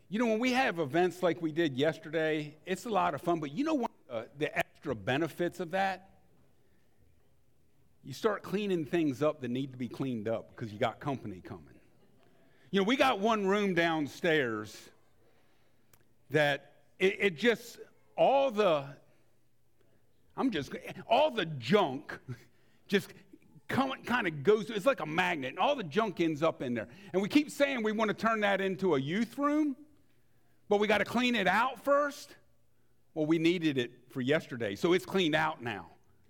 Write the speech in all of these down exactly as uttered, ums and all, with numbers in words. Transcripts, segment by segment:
You know, when we have events like we did yesterday, it's a lot of fun, but you know what uh, the extra benefits of that? You start cleaning things up that need to be cleaned up because you got company coming. You know, we got one room downstairs that it, it just, all the, I'm just, all the junk just kind of goes, it's like a magnet, and all the junk ends up in there. And we keep saying we want to turn that into a youth room, but we got to clean it out first. Well, we needed it for yesterday, so it's cleaned out now.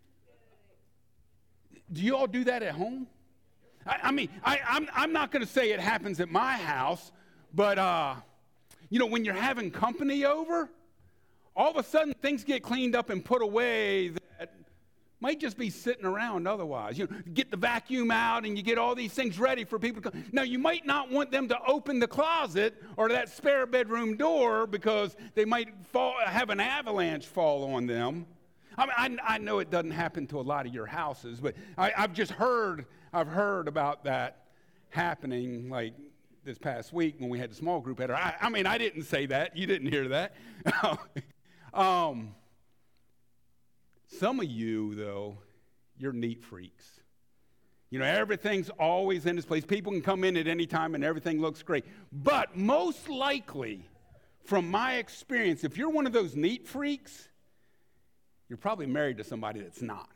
Do you all do that at home? I, I mean, I, I'm, I'm not going to say it happens at my house, but, uh, you know, when you're having company over, all of a sudden things get cleaned up and put away that might just be sitting around otherwise. You know, get the vacuum out and you get all these things ready for people to come. Now, you might not want them to open the closet or that spare bedroom door because they might fall, have an avalanche fall on them. I mean, I, I know it doesn't happen to a lot of your houses, but I, I've just heard, I've heard about that happening, like this past week when we had the small group at her. I, I mean, I didn't say that. You didn't hear that. um, some of you, though, you're neat freaks. You know, everything's always in its place. People can come in at any time and everything looks great. But most likely, from my experience, if you're one of those neat freaks, you're probably married to somebody that's not.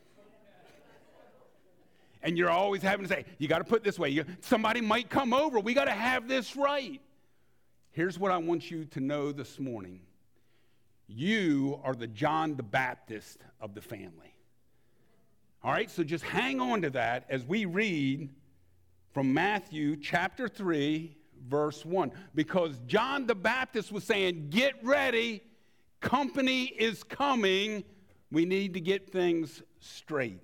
And you're always having to say, you got to put this way. You, somebody might come over. We got to have this right. Here's what I want you to know this morning. You are the John the Baptist of the family. All right, so just hang on to that as we read from Matthew chapter three, verse one. Because John the Baptist was saying, get ready. Company is coming. We need to get things straight.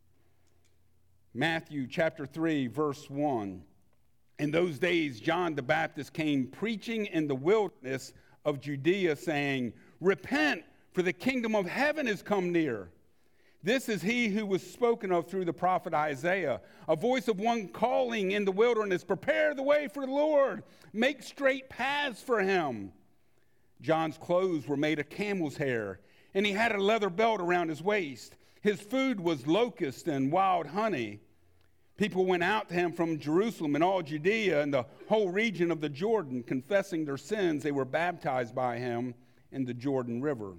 Matthew chapter three, verse one. In those days, John the Baptist came preaching in the wilderness of Judea, saying, repent, for the kingdom of heaven is come near. This is he who was spoken of through the prophet Isaiah, a voice of one calling in the wilderness, prepare the way for the Lord, make straight paths for him. John's clothes were made of camel's hair, and he had a leather belt around his waist. His food was locust and wild honey. People went out to him from Jerusalem and all Judea and the whole region of the Jordan, confessing their sins. They were baptized by him in the Jordan River.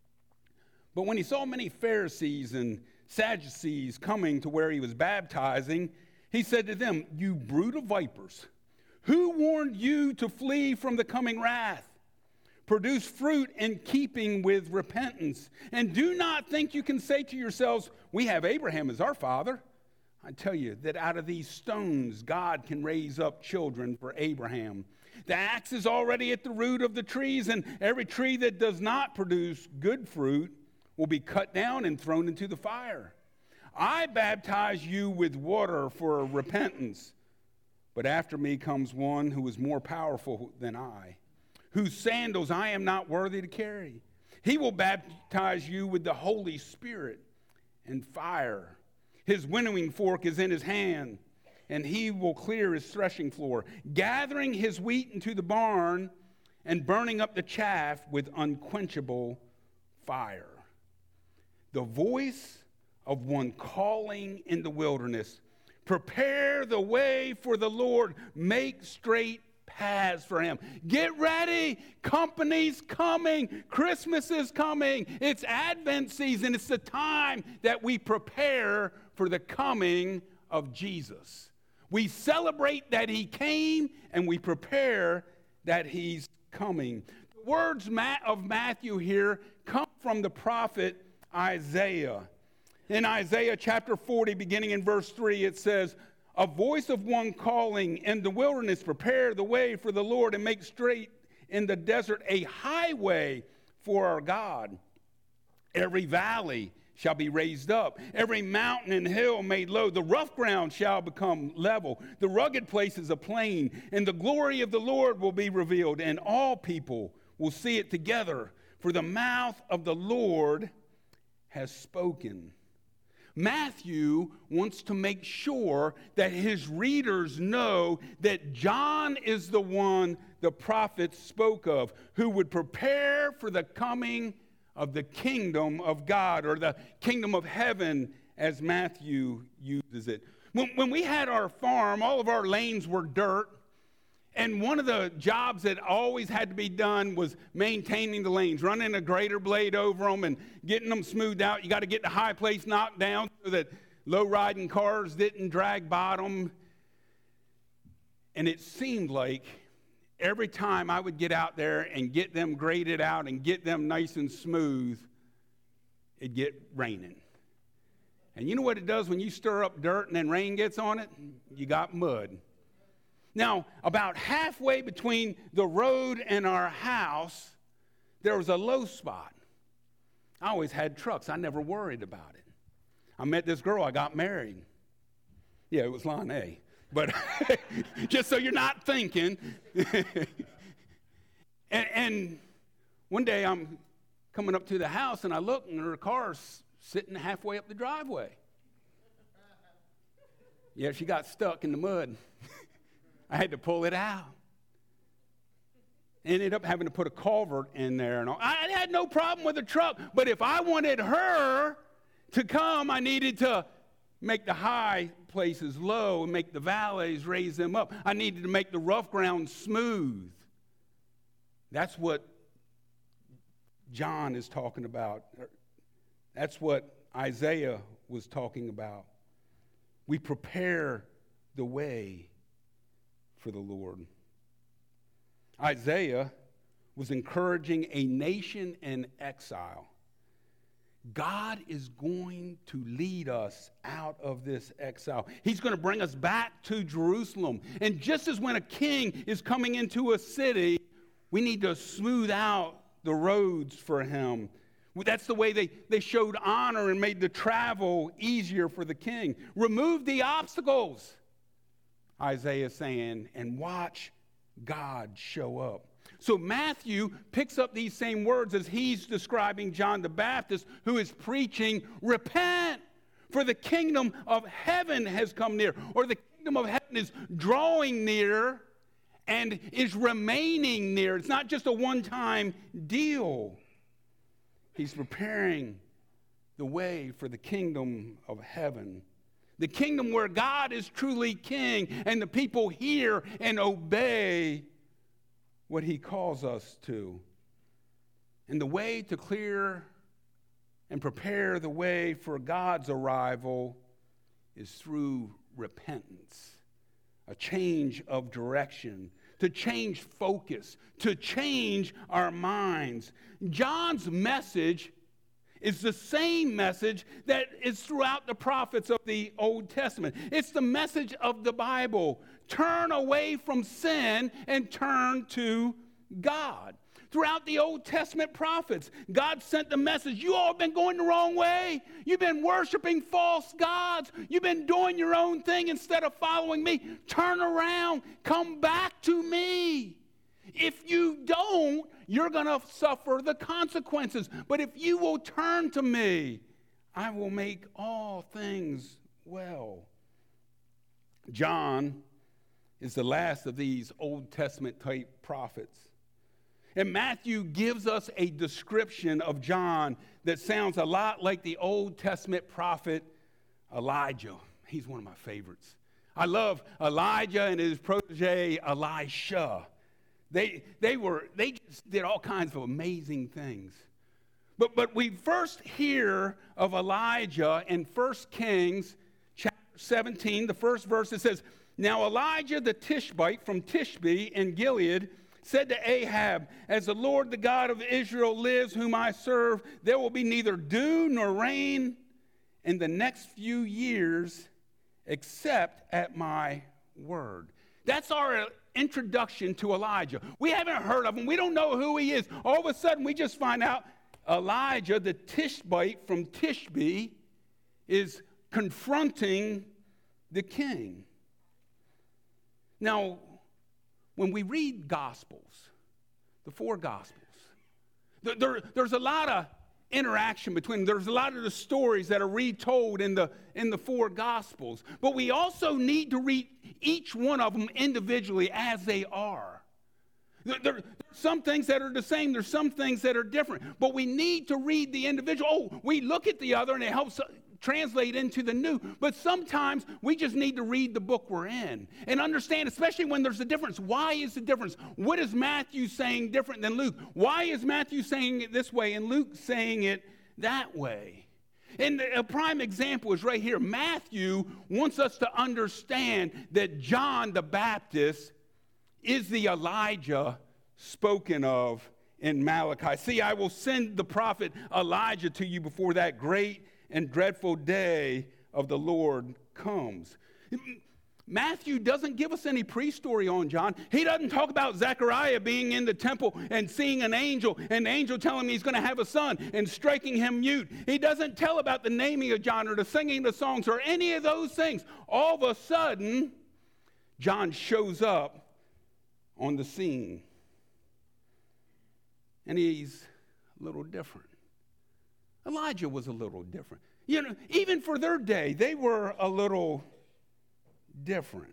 But when he saw many Pharisees and Sadducees coming to where he was baptizing, he said to them, you brood of vipers, who warned you to flee from the coming wrath? Produce fruit in keeping with repentance. And do not think you can say to yourselves, we have Abraham as our father. I tell you that out of these stones, God can raise up children for Abraham. The axe is already at the root of the trees, and every tree that does not produce good fruit will be cut down and thrown into the fire. I baptize you with water for repentance, but after me comes one who is more powerful than I, whose sandals I am not worthy to carry. He will baptize you with the Holy Spirit and fire. His winnowing fork is in his hand, and he will clear his threshing floor, gathering his wheat into the barn and burning up the chaff with unquenchable fire. The voice of one calling in the wilderness, prepare the way for the Lord, make straight paths for him. Get ready. Company's coming. Christmas is coming. It's Advent season. It's the time that we prepare for the coming of Jesus. We celebrate that he came and we prepare that he's coming. The words of Matthew here come from the prophet Isaiah. In Isaiah chapter forty, beginning in verse three, it says, a voice of one calling in the wilderness, prepare the way for the Lord and make straight in the desert a highway for our God. Every valley shall be raised up, every mountain and hill made low. The rough ground shall become level, the rugged places a plain, and the glory of the Lord will be revealed, and all people will see it together, for the mouth of the Lord has spoken. Matthew wants to make sure that his readers know that John is the one the prophets spoke of, who would prepare for the coming of the kingdom of God, or the kingdom of heaven, as Matthew uses it. When, when we had our farm, all of our lanes were dirt, and one of the jobs that always had to be done was maintaining the lanes, running a grader blade over them and getting them smoothed out. You got to get the high place knocked down so that low-riding cars didn't drag bottom. And it seemed like every time I would get out there and get them graded out and get them nice and smooth, it'd get raining. And you know what it does when you stir up dirt and then rain gets on it? You got mud. Now, about halfway between the road and our house, there was a low spot. I always had trucks. I never worried about it. I met this girl. I got married. Yeah, it was Lana. But just so you're not thinking. and, and one day I'm coming up to the house, and I look, and her car's sitting halfway up the driveway. Yeah, she got stuck in the mud. I had to pull it out. Ended up having to put a culvert in there. And all. I had no problem with the truck, but if I wanted her to come, I needed to make the high places low and make the valleys, raise them up. I needed to make the rough ground smooth. That's what John is talking about. That's what Isaiah was talking about. We prepare the way for the Lord. Isaiah was encouraging a nation in exile. God is going to lead us out of this exile. He's going to bring us back to Jerusalem. And just as when a king is coming into a city, we need to smooth out the roads for him. That's the way they, they showed honor and made the travel easier for the king. Remove the obstacles, Isaiah is saying, and watch God show up. So Matthew picks up these same words as he's describing John the Baptist, who is preaching, repent, for the kingdom of heaven has come near, or the kingdom of heaven is drawing near and is remaining near. It's not just a one-time deal. He's preparing the way for the kingdom of heaven. The kingdom where God is truly king and the people hear and obey what he calls us to. And the way to clear and prepare the way for God's arrival is through repentance, a change of direction, to change focus, to change our minds. John's message is the same message that is throughout the prophets of the Old Testament. It's the message of the Bible. Turn away from sin and turn to God. Throughout the Old Testament prophets, God sent the message, you all have been going the wrong way. You've been worshiping false gods. You've been doing your own thing instead of following me. Turn around. Come back to me. If you don't, you're going to suffer the consequences. But if you will turn to me, I will make all things well. John is the last of these Old Testament type prophets. And Matthew gives us a description of John that sounds a lot like the Old Testament prophet Elijah. He's one of my favorites. I love Elijah and his protege Elisha. They, they, were, they just did all kinds of amazing things. But, but we first hear of Elijah in First Kings chapter seventeen, the first verse. It says, now Elijah the Tishbite from Tishbe in Gilead said to Ahab, as the Lord the God of Israel lives, whom I serve, there will be neither dew nor rain in the next few years except at my word. That's our introduction to Elijah. We haven't heard of him. We don't know who he is. All of a sudden, we just find out Elijah, the Tishbite from Tishbe, is confronting the king. Now, when we read Gospels, the four Gospels, there, there, there's a lot of interaction between them. There's a lot of the stories that are retold in the, in the four Gospels. But we also need to read each one of them individually as they are. There, there are some things that are the same. There's some things that are different. But we need to read the individual. Oh, we look at the other and it helps translate into the new. But sometimes we just need to read the book we're in and understand, especially when there's a difference. Why is the difference? What is Matthew saying different than Luke? Why is Matthew saying it this way and Luke saying it that way? And a prime example is right here. Matthew wants us to understand that John the Baptist is the Elijah spoken of in Malachi. See, I will send the prophet Elijah to you before that great and dreadful day of the Lord comes. Matthew doesn't give us any pre-story on John. He doesn't talk about Zechariah being in the temple and seeing an angel, and the angel telling him he's going to have a son and striking him mute. He doesn't tell about the naming of John or the singing the songs or any of those things. All of a sudden, John shows up on the scene, and he's a little different. Elijah was a little different. You know, even for their day, they were a little different.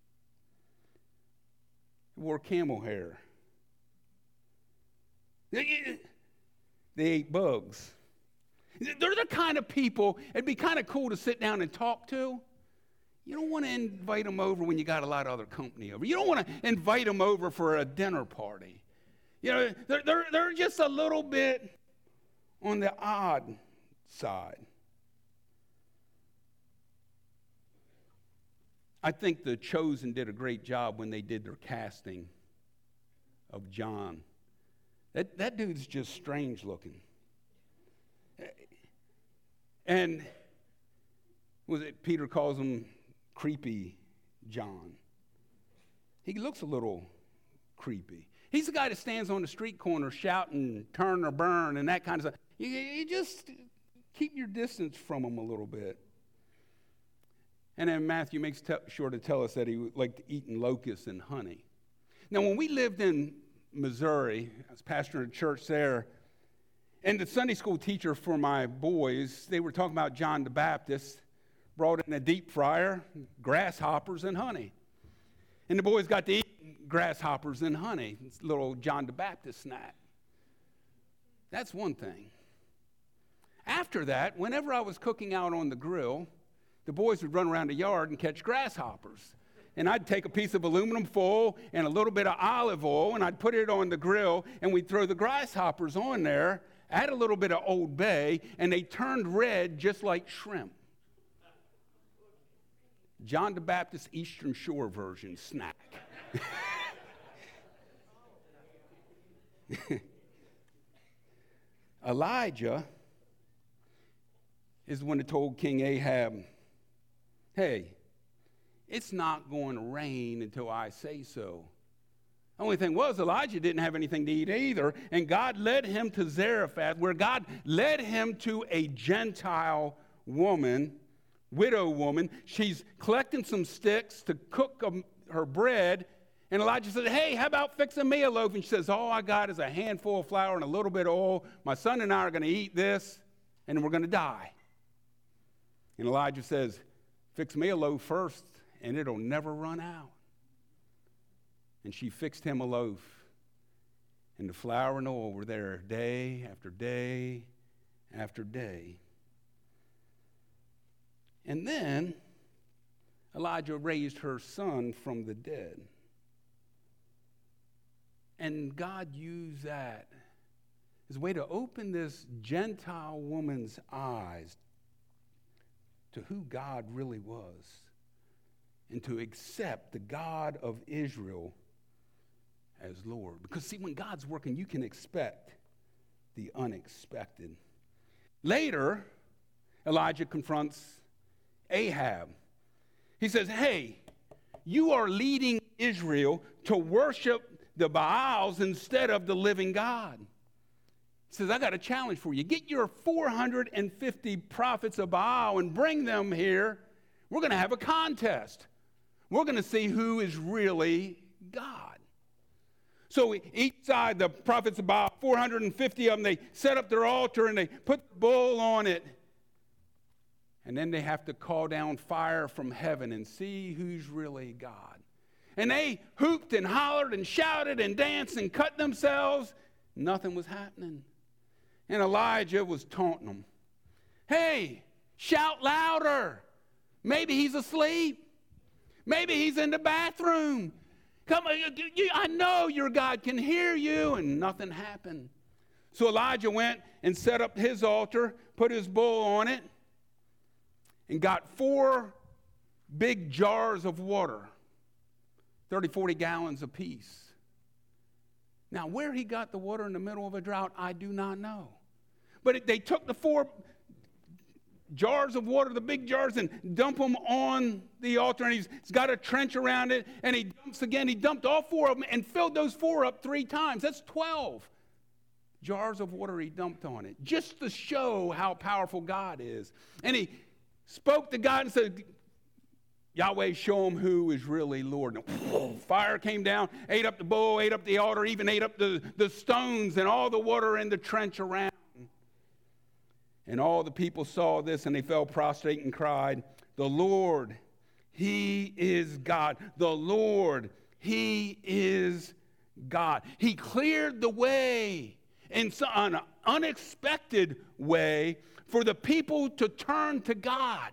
They wore camel hair. They, they ate bugs. They're the kind of people, it'd be kind of cool to sit down and talk to. You don't want to invite them over when you got a lot of other company over. You don't want to invite them over for a dinner party. You know, they're, they're, they're just a little bit on the odd side. I think The Chosen did a great job when they did their casting of John. That, that dude's just strange looking. And was it Peter calls him creepy John. He looks a little creepy. He's the guy that stands on the street corner shouting, turn or burn, and that kind of stuff. You, you just keep your distance from him a little bit. And then Matthew makes te- sure to tell us that he liked eating locusts and honey. Now, when we lived in Missouri, I was pastoring a church there, and the Sunday school teacher for my boys, they were talking about John the Baptist, brought in a deep fryer, grasshoppers and honey. And the boys got to eat grasshoppers and honey. It's a little John the Baptist snack. That's one thing. After that, whenever I was cooking out on the grill, the boys would run around the yard and catch grasshoppers. And I'd take a piece of aluminum foil and a little bit of olive oil, and I'd put it on the grill, and we'd throw the grasshoppers on there, add a little bit of Old Bay, and they turned red just like shrimp. John the Baptist Eastern Shore version snack. Elijah is the one that told King Ahab, hey, it's not going to rain until I say so. The only thing was, Elijah didn't have anything to eat either, and God led him to Zarephath, where God led him to a Gentile woman, widow woman. She's collecting some sticks to cook um, her bread, and Elijah said, hey, how about fixing me a loaf? And she says, all I got is a handful of flour and a little bit of oil. My son and I are going to eat this, and we're going to die. And Elijah says, fix me a loaf first, and it'll never run out. And she fixed him a loaf. And the flour and oil were there day after day after day. And then Elijah raised her son from the dead. And God used that as a way to open this Gentile woman's eyes to who God really was and to accept the God of Israel as Lord. Because see, when God's working, you can expect the unexpected. Later, Elijah confronts Ahab. He says, hey, you are leading Israel to worship the Baals instead of the living God. He says, I got a challenge for you. Get your four hundred fifty prophets of Baal and bring them here. We're going to have a contest. We're going to see who is really God. So each side, the prophets of Baal, four hundred fifty of them, they set up their altar and they put the bull on it. And then they have to call down fire from heaven and see who's really God. And they hooped and hollered and shouted and danced and cut themselves. Nothing was happening. And Elijah was taunting them. Hey, shout louder. Maybe he's asleep. Maybe he's in the bathroom. Come on, you, I know your God can hear you. And nothing happened. So Elijah went and set up his altar, put his bull on it, and got four big jars of water, thirty, forty gallons apiece. Now, where he got the water in the middle of a drought, I do not know. But it, they took the four jars of water, the big jars, and dump them on the altar, and he's, he's got a trench around it, and he dumps again. He dumped all four of them and filled those four up three times. That's twelve jars of water he dumped on it, just to show how powerful God is. And he spoke to God and said, Yahweh, show him who is really Lord. And fire came down, ate up the bull, ate up the altar, even ate up the, the stones and all the water in the trench around. And all the people saw this, and they fell prostrate and cried, the Lord, he is God. The Lord, he is God. He cleared the way in an unexpected way for the people to turn to God.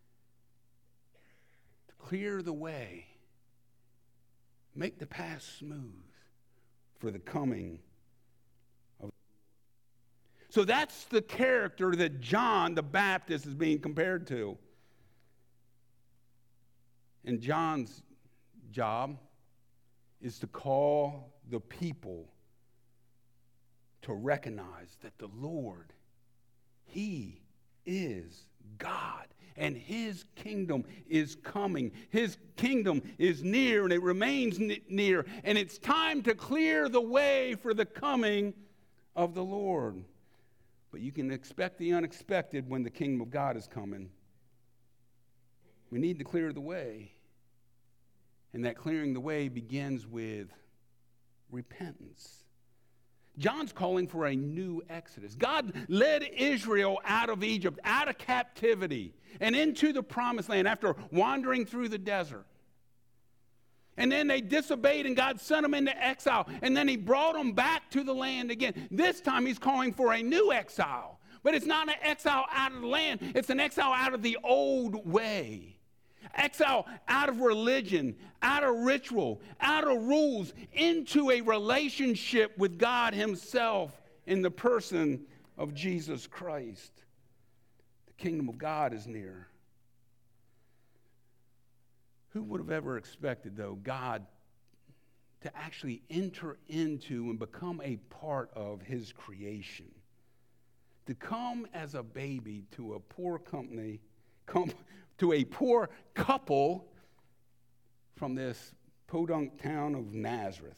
To clear the way. Make the path smooth for the coming of. So that's the character that John the Baptist is being compared to. And John's job is to call the people to recognize that the Lord, he is God, and his kingdom is coming. His kingdom is near, and it remains n- near, and it's time to clear the way for the coming of the Lord. But you can expect the unexpected when the kingdom of God is coming. We need to clear the way, and that clearing the way begins with repentance. John's calling for a new exodus. God led Israel out of Egypt, out of captivity, and into the promised land after wandering through the desert. And then they disobeyed, and God sent them into exile. And then he brought them back to the land again. This time he's calling for a new exile. But it's not an exile out of the land. It's an exile out of the old way. Exile out of religion, out of ritual, out of rules, into a relationship with God himself in the person of Jesus Christ. The kingdom of God is near. Who would have ever expected, though, God to actually enter into and become a part of his creation? To come as a baby to a poor company, come to a poor couple from this podunk town of Nazareth.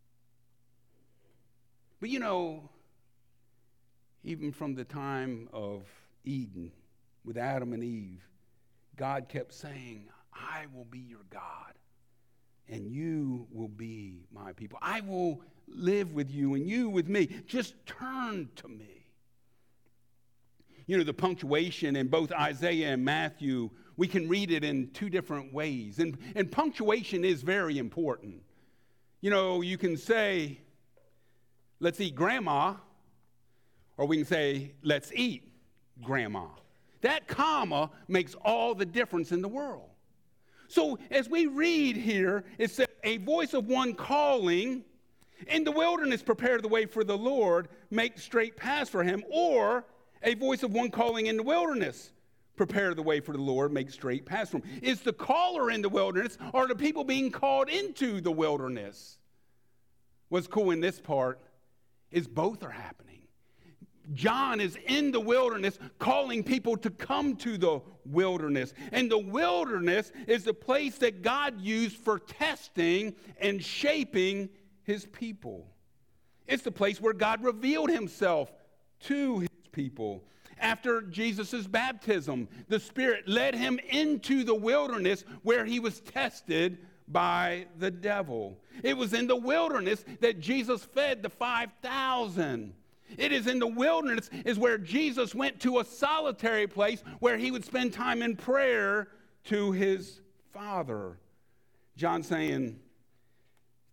But you know, even from the time of Eden with Adam and Eve, God kept saying, I will be your God, and you will be my people. I will live with you, and you with me. Just turn to me. You know, the punctuation in both Isaiah and Matthew, we can read it in two different ways. And, and punctuation is very important. You know, you can say, let's eat grandma, or we can say, let's eat grandma. That comma makes all the difference in the world. So as we read here, it says, a voice of one calling, in the wilderness prepare the way for the Lord, make straight paths for him, or a voice of one calling in the wilderness, prepare the way for the Lord, make straight paths for him. Is the caller in the wilderness, or the people being called into the wilderness? What's cool in this part is both are happening. John is in the wilderness calling people to come to the wilderness. And the wilderness is the place that God used for testing and shaping his people. It's the place where God revealed himself to his people. After Jesus' baptism, the Spirit led him into the wilderness where he was tested by the devil. It was in the wilderness that Jesus fed the five thousand. It is in the wilderness is where Jesus went to a solitary place where he would spend time in prayer to his Father. John saying,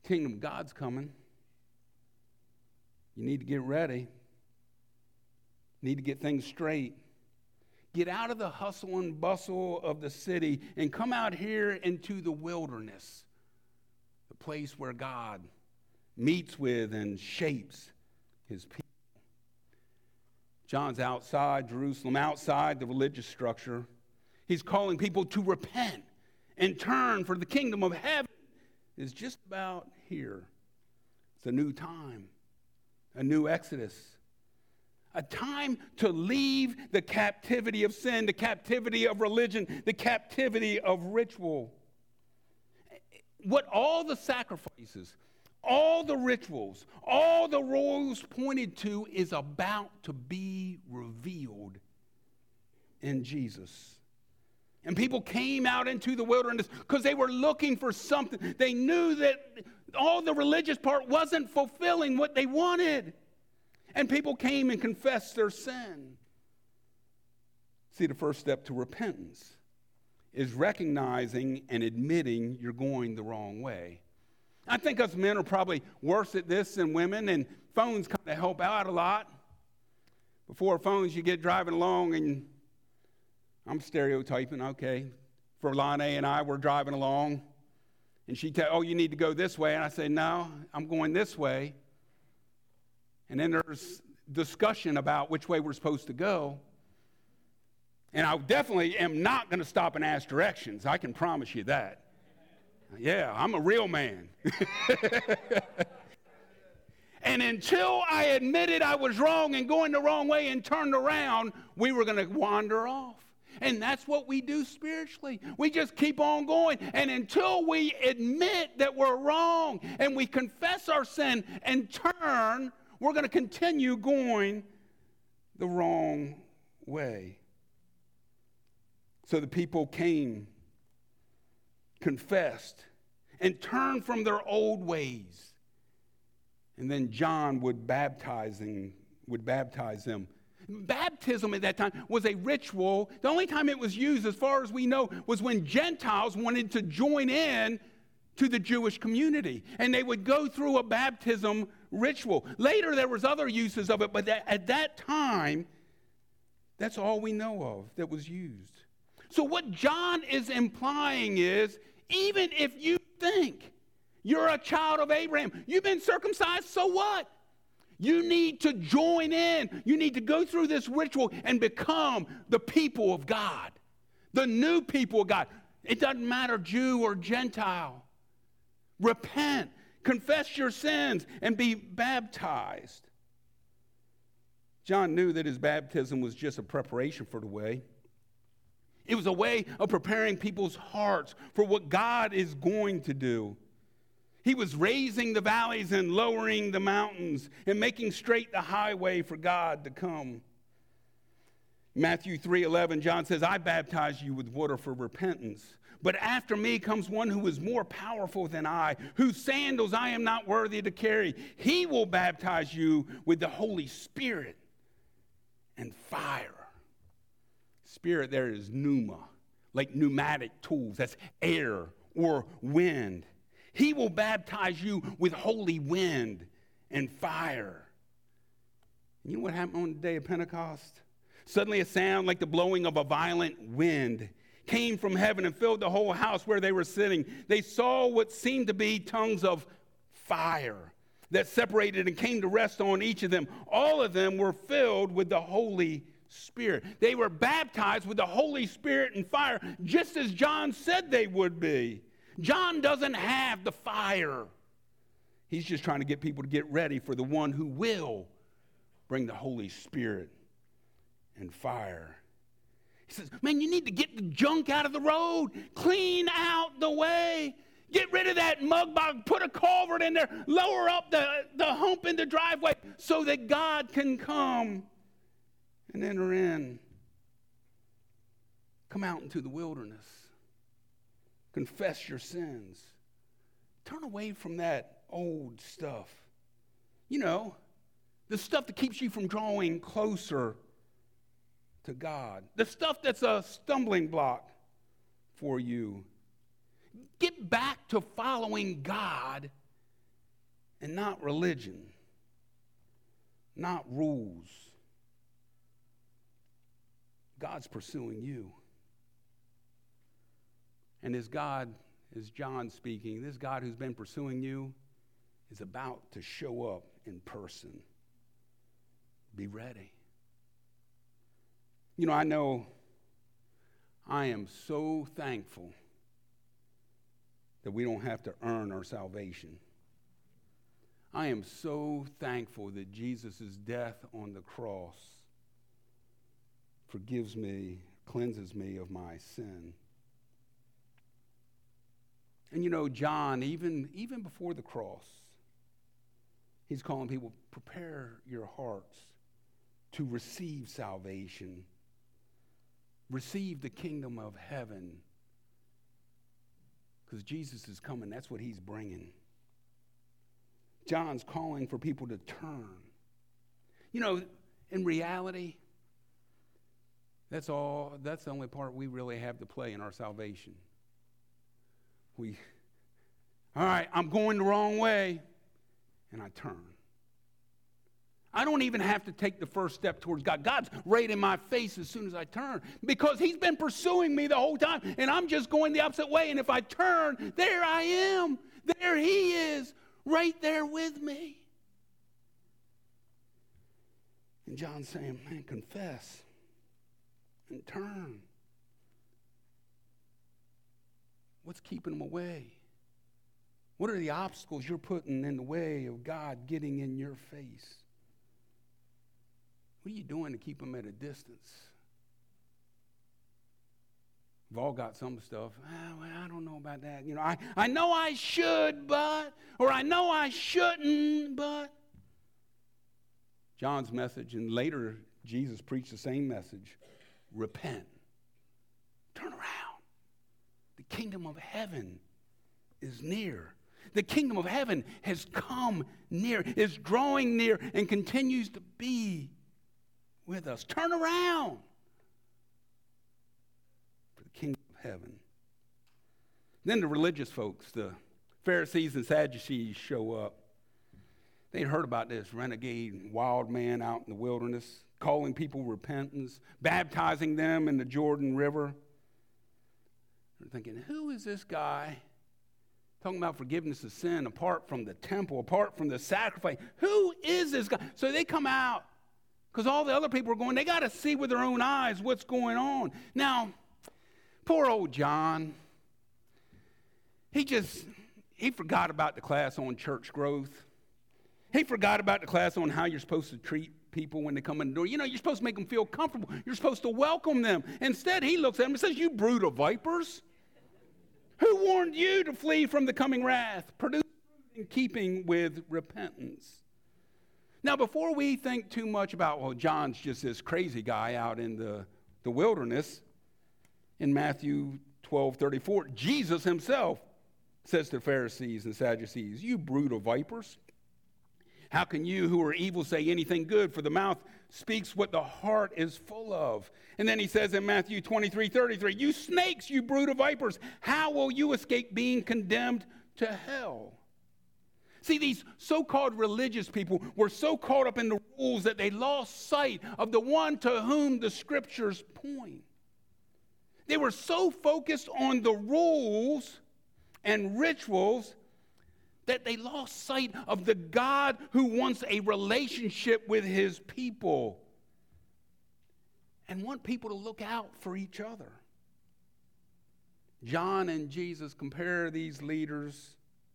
Kingdom of God's coming. You need to get ready. You need to get things straight. Get out of the hustle and bustle of the city and come out here into the wilderness, the place where God meets with and shapes his people. John's outside Jerusalem, outside the religious structure. He's calling people to repent and turn, for the kingdom of heaven is just about here. It's a new time, a new Exodus, a time to leave the captivity of sin, the captivity of religion, the captivity of ritual. What all the sacrifices, all the rituals, all the rules pointed to is about to be revealed in Jesus. And people came out into the wilderness because they were looking for something. They knew that all the religious part wasn't fulfilling what they wanted. And people came and confessed their sin. See, the first step to repentance is recognizing and admitting you're going the wrong way. I think us men are probably worse at this than women, and phones kind of help out a lot. Before phones, you get driving along, and I'm stereotyping, okay. For Lana and I, we're driving along, and she tell, oh, you need to go this way, and I say, no, I'm going this way. And then there's discussion about which way we're supposed to go. And I definitely am not going to stop and ask directions. I can promise you that. Yeah, I'm a real man. And until I admitted I was wrong and going the wrong way and turned around, we were going to wander off. And that's what we do spiritually. We just keep on going. And until we admit that we're wrong and we confess our sin and turn, we're going to continue going the wrong way. So the people came, confessed, and turned from their old ways. And then John would baptize them, would baptize them. Baptism at that time was a ritual. The only time it was used, as far as we know, was when Gentiles wanted to join in to the Jewish community. And they would go through a baptism ritual. Later, there was other uses of it, but that, at that time, that's all we know of that was used. So what John is implying is, even if you think you're a child of Abraham, you've been circumcised, so what? You need to join in. You need to go through this ritual and become the people of God, the new people of God. It doesn't matter Jew or Gentile. Repent, confess your sins, and be baptized. John knew that his baptism was just a preparation for the way. It was a way of preparing people's hearts for what God is going to do. He was raising the valleys and lowering the mountains and making straight the highway for God to come. Matthew three eleven, John says, I baptize you with water for repentance. But after me comes one who is more powerful than I, whose sandals I am not worthy to carry. He will baptize you with the Holy Spirit and fire. Spirit there is pneuma, like pneumatic tools. That's air or wind. He will baptize you with holy wind and fire. And you know what happened on the day of Pentecost? Suddenly a sound like the blowing of a violent wind came from heaven and filled the whole house where they were sitting. They saw what seemed to be tongues of fire that separated and came to rest on each of them. All of them were filled with the Holy Spirit. They were baptized with the Holy Spirit and fire, just as John said they would be. John doesn't have the fire. He's just trying to get people to get ready for the one who will bring the Holy Spirit and fire. He says, man, you need to get the junk out of the road. Clean out the way. Get rid of that mug bog. Put a culvert in there. Lower up the, the hump in the driveway so that God can come and enter in. Come out into the wilderness. Confess your sins. Turn away from that old stuff. You know, the stuff that keeps you from drawing closer to God. The stuff that's a stumbling block for you. Get back to following God and not religion, not rules. God's pursuing you. And this God, as John speaking, this God who's been pursuing you is about to show up in person. Be ready. You know, I know I am so thankful that we don't have to earn our salvation. I am so thankful that Jesus' death on the cross forgives me, cleanses me of my sin. And you know, John, even, even before the cross, he's calling people, prepare your hearts to receive salvation. Receive the kingdom of heaven. Because Jesus is coming. That's what he's bringing. John's calling for people to turn. You know, in reality, that's all, that's the only part we really have to play in our salvation. We, all right, I'm going the wrong way, and I turn. I don't even have to take the first step towards God. God's right in my face as soon as I turn because he's been pursuing me the whole time, and I'm just going the opposite way. And if I turn, there I am. There he is, right there with me. And John's saying, man, confess and turn. What's keeping them away? What are the obstacles you're putting in the way of God getting in your face? What are you doing to keep them at a distance? We've all got some stuff. Oh, well, I don't know about that. You know, I, I know I should, but, or I know I shouldn't, but. John's message, and later Jesus preached the same message. Repent. Turn around. The kingdom of heaven is near. The kingdom of heaven has come near, is drawing near, and continues to be with us. Turn around for the kingdom of heaven. Then the religious folks, the Pharisees and Sadducees, show up. They'd heard about this renegade wild man out in the wilderness, calling people repentance, baptizing them in the Jordan River. They're thinking, who is this guy talking about forgiveness of sin apart from the temple, apart from the sacrifice? Who is this guy? So they come out because all the other people are going, they got to see with their own eyes what's going on. Now, poor old John, he just, he forgot about the class on church growth. He forgot about the class on how you're supposed to treat people when they come in the door. You know, you're supposed to make them feel comfortable. You're supposed to welcome them. Instead, he looks at them and says, you brood of vipers. Who warned you to flee from the coming wrath? Produce fruit in keeping with repentance. Now, before we think too much about, well, John's just this crazy guy out in the, the wilderness, in Matthew twelve thirty-four, Jesus himself says to the Pharisees and Sadducees, you brood of vipers. How can you who are evil say anything good? For the mouth speaks what the heart is full of. And then he says in Matthew twenty-three thirty-three, you snakes, you brood of vipers, how will you escape being condemned to hell? See, these so-called religious people were so caught up in the rules that they lost sight of the one to whom the scriptures point. They were so focused on the rules and rituals that they lost sight of the God who wants a relationship with his people and want people to look out for each other. John and Jesus compare these leaders,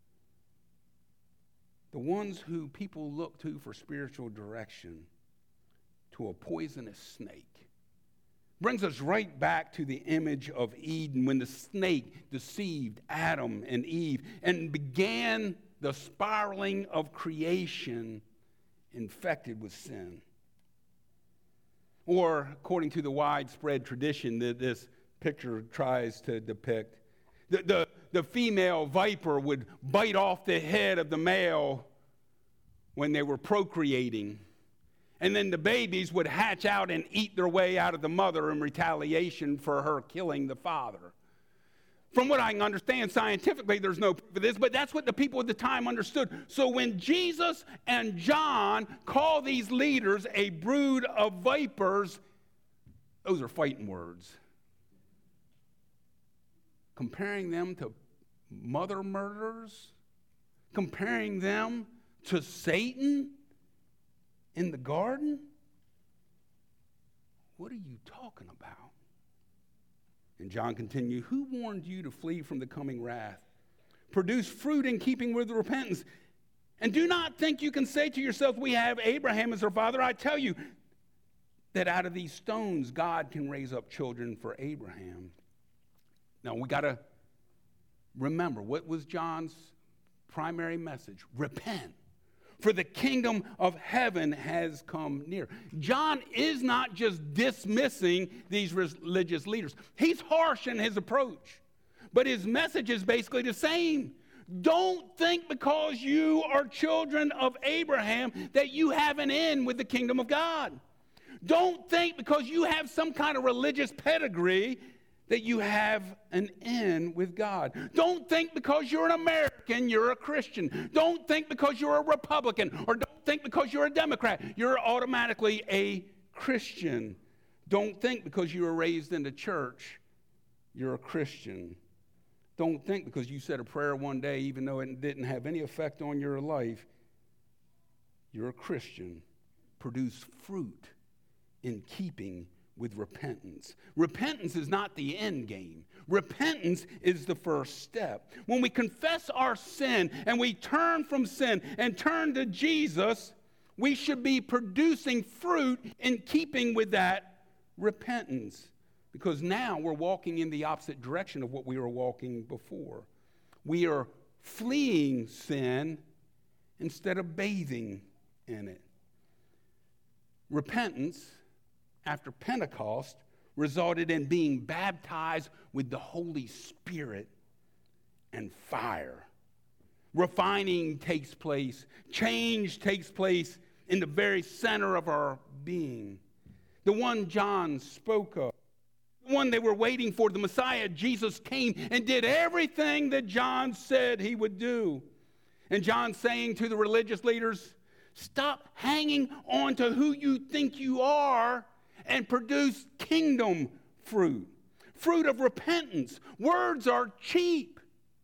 the ones who people look to for spiritual direction, to a poisonous snake. Brings us right back to the image of Eden when the snake deceived Adam and Eve and began the spiraling of creation infected with sin. Or, according to the widespread tradition that this picture tries to depict, the, the, the female viper would bite off the head of the male when they were procreating. And then the babies would hatch out and eat their way out of the mother in retaliation for her killing the father. From what I can understand scientifically, there's no proof of this, but that's what the people at the time understood. So when Jesus and John call these leaders a brood of vipers, those are fighting words. Comparing them to mother murderers, comparing them to Satan in the garden. What are you talking about? And John continued, who warned you to flee from the coming wrath? Produce fruit in keeping with repentance. And do not think you can say to yourself, we have Abraham as our father. I tell you that out of these stones, God can raise up children for Abraham. Now, we got to remember, what was John's primary message? Repent, for the kingdom of heaven has come near. John is not just dismissing these religious leaders. He's harsh in his approach, but his message is basically the same. Don't think because you are children of Abraham that you have an in with the kingdom of God. Don't think because you have some kind of religious pedigree that you have an in with God. Don't think because you're an American, you're a Christian. Don't think because you're a Republican, or don't think because you're a Democrat, you're automatically a Christian. Don't think because you were raised in the church, you're a Christian. Don't think because you said a prayer one day, even though it didn't have any effect on your life, you're a Christian. Produce fruit in keeping with repentance. Repentance is not the end game. Repentance is the first step. When we confess our sin and we turn from sin and turn to Jesus, we should be producing fruit in keeping with that repentance. Because now we're walking in the opposite direction of what we were walking before. We are fleeing sin instead of bathing in it. Repentance after Pentecost resulted in being baptized with the Holy Spirit and fire. Refining takes place. Change takes place in the very center of our being. The one John spoke of, the one they were waiting for, the Messiah, Jesus, came and did everything that John said he would do. And John saying to the religious leaders, stop hanging on to who you think you are and produce kingdom fruit, fruit of repentance. Words are cheap.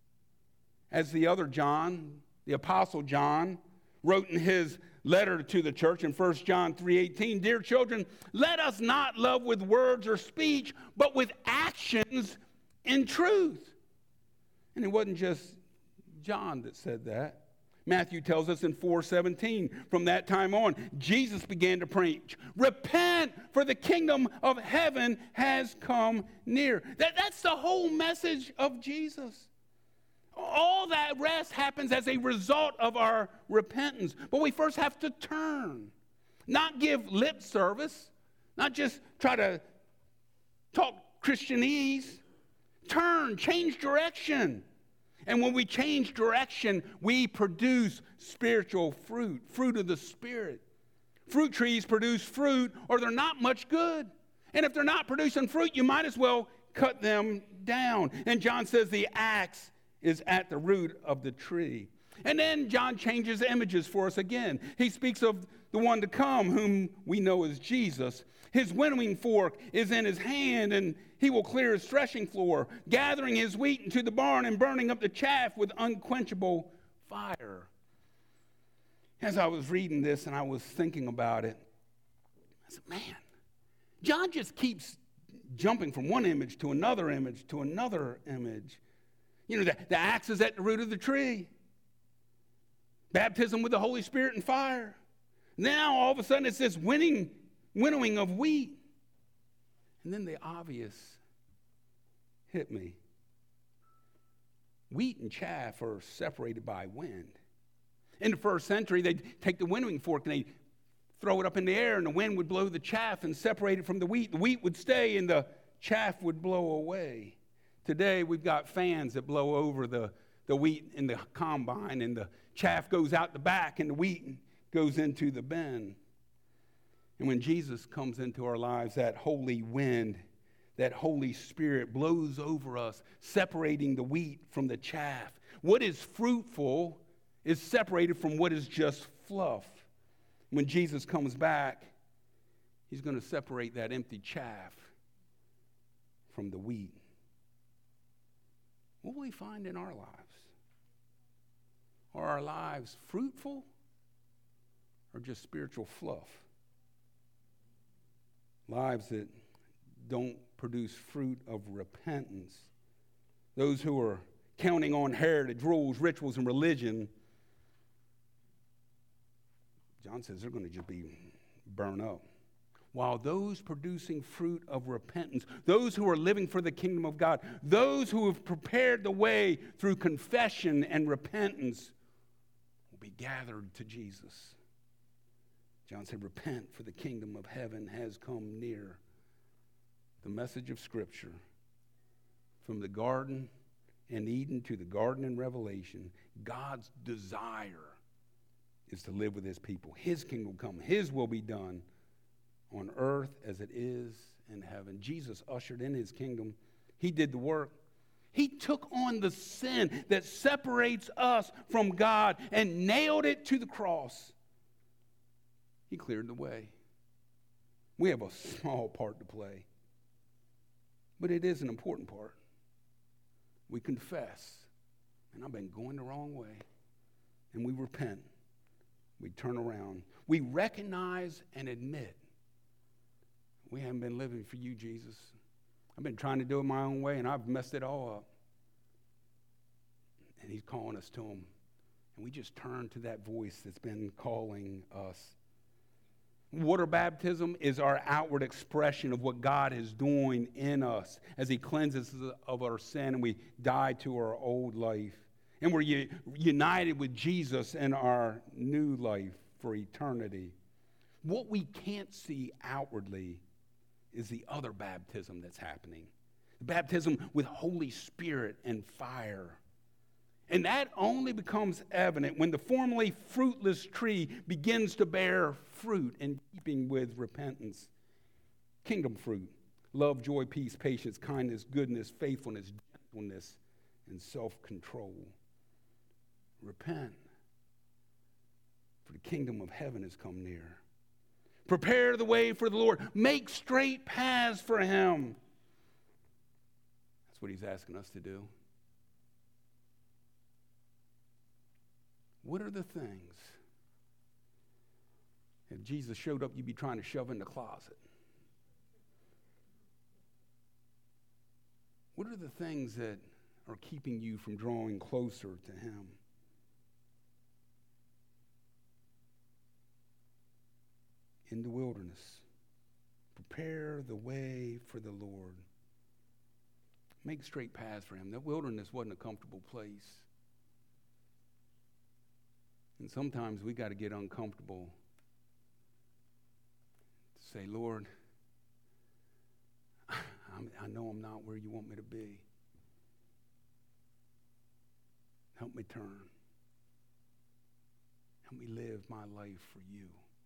As the other John, the Apostle John, wrote in his letter to the church in First John three eighteen, dear children, let us not love with words or speech, but with actions in truth. And it wasn't just John that said that. Matthew tells us in four seventeen, from that time on, Jesus began to preach, repent, for the kingdom of heaven has come near. That, that's the whole message of Jesus. All that rest happens as a result of our repentance. But we first have to turn, not give lip service, not just try to talk Christianese. Turn, change direction. And when we change direction, we produce spiritual fruit, fruit of the Spirit. Fruit trees produce fruit, or they're not much good. And if they're not producing fruit, you might as well cut them down. And John says the axe is at the root of the tree. And then John changes images for us again. He speaks of the one to come, whom we know as Jesus. His winnowing fork is in his hand, and he will clear his threshing floor, gathering his wheat into the barn and burning up the chaff with unquenchable fire. As I was reading this and I was thinking about it, I said, man, John just keeps jumping from one image to another image to another image. You know, the, the axe is at the root of the tree. Baptism with the Holy Spirit and fire. Now, all of a sudden, it's this winning, winnowing of wheat. And then the obvious hit me. Wheat and chaff are separated by wind. In the first century, they'd take the winnowing fork and they'd throw it up in the air, and the wind would blow the chaff and separate it from the wheat. The wheat would stay, and the chaff would blow away. Today, we've got fans that blow over the, the wheat in the combine, and the chaff goes out the back, and the wheat goes into the bin. And when Jesus comes into our lives, that holy wind that Holy Spirit blows over us, separating the wheat from the chaff. What is fruitful is separated from what is just fluff. When Jesus comes back, he's going to separate that empty chaff from the wheat. What will we find in our lives? Are our lives fruitful or just spiritual fluff? Lives that don't produce fruit of repentance. Those who are counting on heritage, rules, rituals, and religion, John says they're going to just be burned up. While those producing fruit of repentance, those who are living for the kingdom of God, those who have prepared the way through confession and repentance will be gathered to Jesus. John said, repent, for the kingdom of heaven has come near. The message of Scripture, from the garden in Eden to the garden in Revelation, God's desire is to live with his people. His kingdom will come. His will be done on earth as it is in heaven. Jesus ushered in his kingdom. He did the work. He took on the sin that separates us from God and nailed it to the cross. He cleared the way. We have a small part to play, but it is an important part. We confess, and I've been going the wrong way, and we repent. We turn around. We recognize and admit we haven't been living for you, Jesus. I've been trying to do it my own way, and I've messed it all up. And he's calling us to him. And we just turn to that voice that's been calling us. Water baptism is our outward expression of what God is doing in us as he cleanses us of our sin and we die to our old life. And we're u- united with Jesus in our new life for eternity. What we can't see outwardly is the other baptism that's happening. The baptism with Holy Spirit and fire. And that only becomes evident when the formerly fruitless tree begins to bear fruit in keeping with repentance. Kingdom fruit: love, joy, peace, patience, kindness, goodness, faithfulness, gentleness, and self-control. Repent, for the kingdom of heaven has come near. Prepare the way for the Lord. Make straight paths for him. That's what he's asking us to do. What are the things, if Jesus showed up, you'd be trying to shove in the closet? What are the things that are keeping you from drawing closer to him? In the wilderness, prepare the way for the Lord. Make straight paths for him. The wilderness wasn't a comfortable place. And sometimes we got to get uncomfortable to say, Lord, I'm, I know I'm not where you want me to be. Help me turn. Help me live my life for you.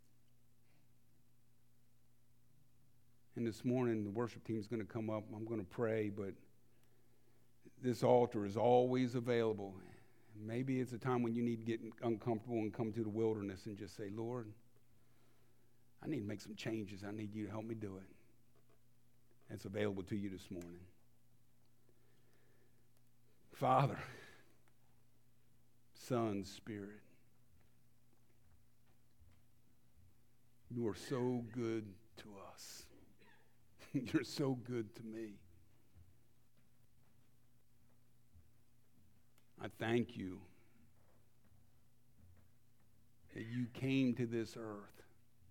And this morning, the worship team is going to come up. I'm going to pray, but this altar is always available. Maybe it's a time when you need to get uncomfortable and come to the wilderness and just say, Lord, I need to make some changes. I need you to help me do it. It's available to you this morning. Father, Son, Spirit, you are so good to us. You're so good to me. I thank you that you came to this earth,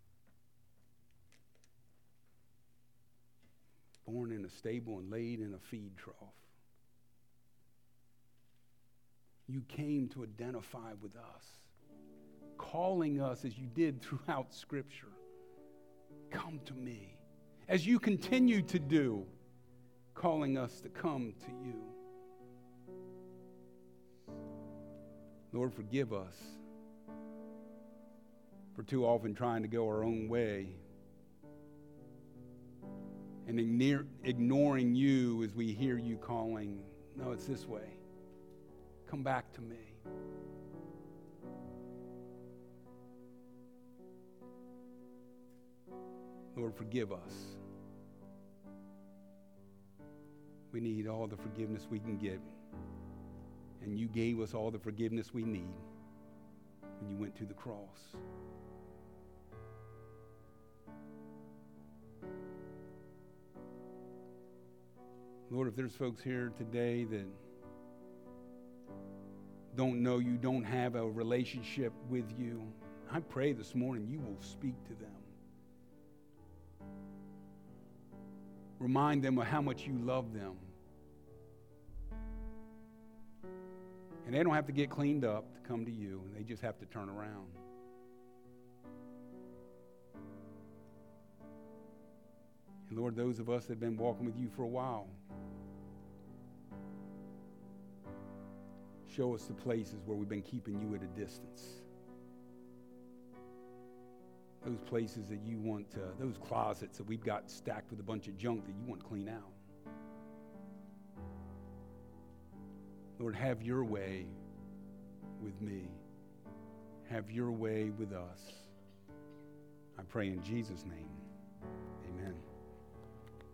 born in a stable and laid in a feed trough. You came to identify with us, calling us as you did throughout Scripture. Come to me, as you continue to do, calling us to come to you. Lord, forgive us for too often trying to go our own way and igni- ignoring you as we hear you calling, no, it's this way. Come back to me. Lord, forgive us. We need all the forgiveness we can get. And you gave us all the forgiveness we need when you went to the cross. Lord, if there's folks here today that don't know you, don't have a relationship with you, I pray this morning you will speak to them. Remind them of how much you love them. And they don't have to get cleaned up to come to you. They just have to turn around. And Lord, those of us that have been walking with you for a while, show us the places where we've been keeping you at a distance. Those places that you want to, those closets that we've got stacked with a bunch of junk that you want to clean out. Lord, have your way with me. Have your way with us. I pray in Jesus' name.